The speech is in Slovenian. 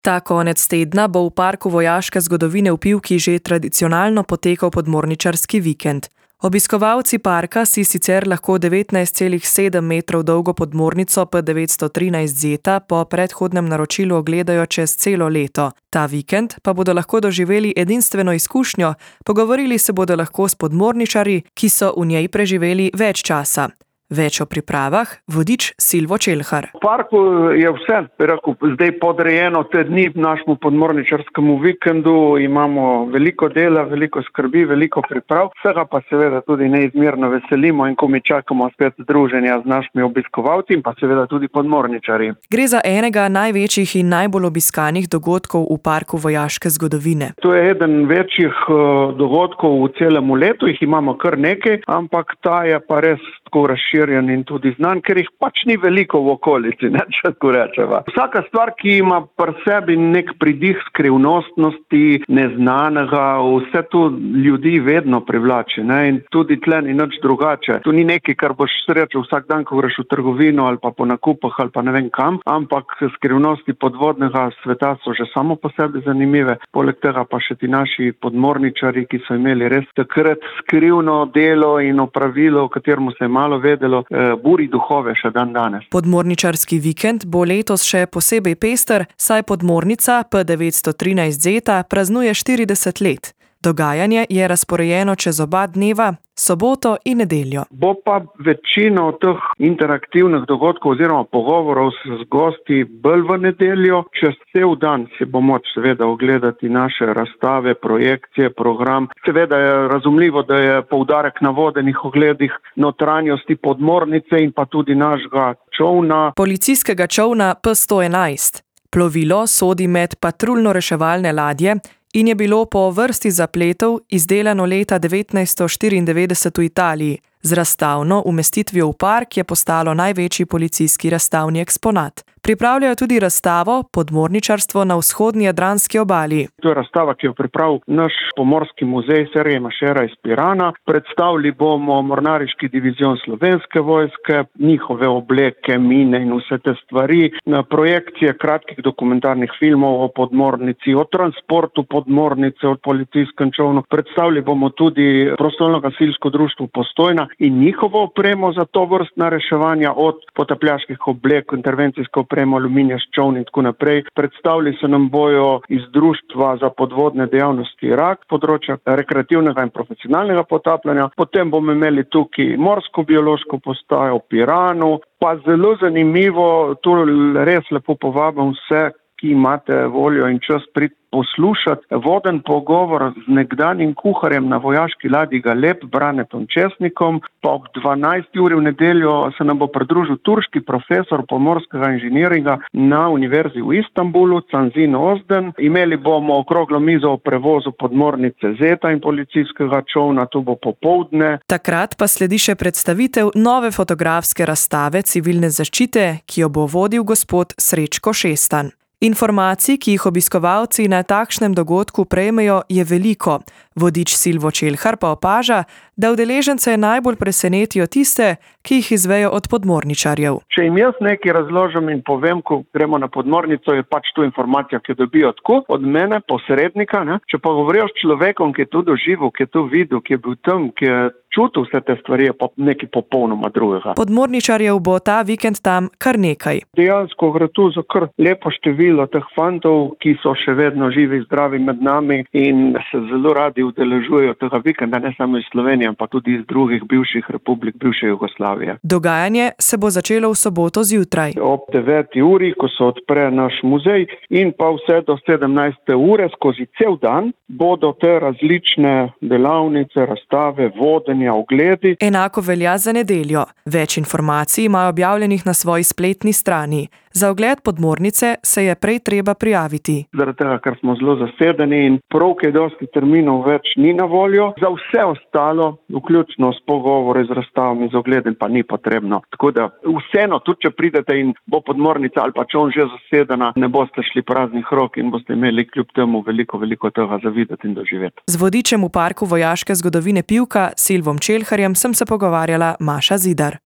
Ta konec tedna bo v Parku vojaške zgodovine v Pivki že tradicionalno potekal podmorničarski vikend. Obiskovalci parka si sicer lahko 19,7 metrov dolgo podmornico P913 Zeta po predhodnem naročilu ogledajo čez celo leto. Ta vikend pa bodo lahko doživeli edinstveno izkušnjo, pogovorili se bodo lahko s podmorničarji, ki so v njej preživeli več časa. Več o pripravah vodič Silvo Čelhar. V parku je vse, zdaj podrejeno te dni našemu podmorničarskemu vikendu, imamo veliko dela, veliko skrbi, veliko priprav, vsega pa seveda tudi neizmerno veselimo in ko mi čakamo spet združenja z našimi obiskovalci in pa seveda tudi podmorničarji. Gre za enega največjih in najbolj obiskanih dogodkov v Parku vojaške zgodovine. To je eden večjih dogodkov v celem letu, jih imamo kar nekaj, ampak ta je pa res tako razširjen in tudi znan, ker jih pač ni veliko v okolici, če tako rečeva. Vsaka stvar, ki ima pri sebi nek pridih skrivnostnosti, neznanega, vse to ljudi vedno privlači, in tudi tle ni nič drugače. To ni nekaj, kar boš srečal vsak dan, ko greš v trgovino ali pa po nakupah ali pa ne vem kam, ampak skrivnosti podvodnega sveta so že samo po sebi zanimive. Poleg tega pa še ti naši podmorničari, ki so imeli res takrat skrivno delo in opravilo, o katerem se je malo vedelo, buri duhove še dan danes. Podmorničarski vikend bo letos še posebej pester, saj podmornica P913 Zeta praznuje 40 let. Dogajanje je razporejeno čez oba dneva, soboto in nedeljo. Bo pa večino teh interaktivnih dogodkov oziroma pogovorov z gosti bolj v nedeljo. Čez cel dan si bo moč seveda ogledati naše razstave, projekcije, program. Seveda je razumljivo, da je poudarek na vodenih ogledih notranjosti podmornice in pa tudi našega čolna. Policijskega čolna P111. Plovilo sodi med patruljno-reševalne ladje in je bilo po vrsti zapletov izdelano leta 1994 v Italiji. Z razstavno umestitvijo v park je postalo največji policijski razstavni eksponat. Pripravljajo tudi razstavo Podmorničarstvo na vzhodni jadranski obali. To je razstava, ki jo pripravil naš pomorski muzej Sergeja Mašera iz Pirana. Predstavili bomo mornariški divizion Slovenske vojske, njihove obleke, mine in vse te stvari, projekcije kratkih dokumentarnih filmov o podmornici, o transportu podmornice, o policijskem čolnu. Predstavili bomo tudi prostovoljno gasilsko društvo Postojna in njihovo opremo za to vrstna reševanja, od potapljaških oblek, intervencijsko opremo, aluminija, čoln in tako naprej. Predstavili se nam bojo iz društva za podvodne dejavnosti Irak, področja rekreativnega in profesionalnega potapljanja. Potem bomo imeli tukaj morsko-biološko postajo v Piranu, pa zelo zanimivo, tu res lepo povabim vse, ki imate voljo in čas priti poslušati voden pogovor z nekdanjim kuharjem na vojaški ladji Galeb, Branetom Česnikom. Pa ob 12. uri v nedeljo se nam bo pridružil turški profesor pomorskega inženiringa na Univerzi v Istanbulu, Canzin Ozden. Imeli bomo okroglo mizo o prevozu podmornice Zeta in policijskega čolna, to bo popoldne. Takrat pa sledi še predstavitev nove fotografske razstave civilne zaščite, ki jo bo vodil gospod Srečko Šestan. Informacij, ki jih obiskovalci na takšnem dogodku prejmejo, je veliko. Vodič Silvo Čelhar pa opaža, da udeležence najbolj presenetijo tiste, ki jih izvejo od podmorničarjev. Če jim jaz nekaj razložim in povem, ko gremo na podmornico, je pač to informacija, ki jo dobijo tako od mene, posrednika. Če pa govorijo s človekom, ki je to doživel, ki je to videl, ki je bil tam, ki je čutil vse te stvari, je pa nekaj popolnoma drugega. Podmorničarjev bo ta vikend tam kar nekaj. Dejansko gre tu za kar lepo število teh fantov, ki so še vedno živi, zdravi med nami in se zelo radi udeležujejo tega vikenda, ne samo iz Slovenije, ampak tudi iz drugih bivših republik, bivše Jugoslavije. Dogajanje se bo začelo v soboto zjutraj. Ob 9. uri, ko se odpre naš muzej, in pa vse do 17. ure skozi cel dan bodo te različne delavnice, razstave, vodenja, ogledi. Enako velja za nedeljo. Več informacij imajo objavljenih na svoji spletni strani. Za ogled podmornice se je prej treba prijaviti. Zaradi tega, ker smo zelo zasedeni in prav kaj dosti terminov več ni na voljo. Za vse ostalo, vključno s pogovori, z razstavami, z ogledem, pa ni potrebno. Tako da vseeno, tudi če pridete in bo podmornica ali pa čoln že zasedena, ne boste šli praznih rok in boste imeli kljub temu veliko tega za videti in doživeti. Z vodičem v Parku vojaške zgodovine Pivka, Silvom Čelharjem, sem se pogovarjala Maša Zidar.